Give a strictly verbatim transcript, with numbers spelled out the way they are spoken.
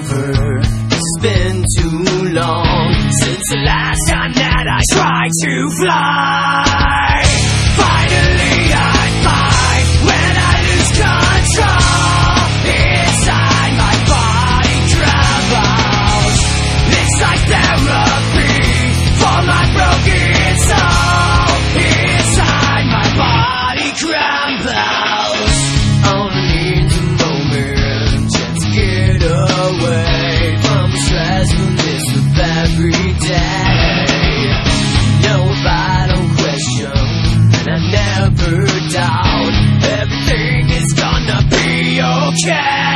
over. It's been too long since the last time that I tried to fly. Finally I find when I lose control, inside my body crumbles. It's like therapy for my broken soul. Inside my body crumbles. Only needs a moment just to get away from the stressfulness of every day. No, if I don't question, and I never doubt, everything is gonna be okay.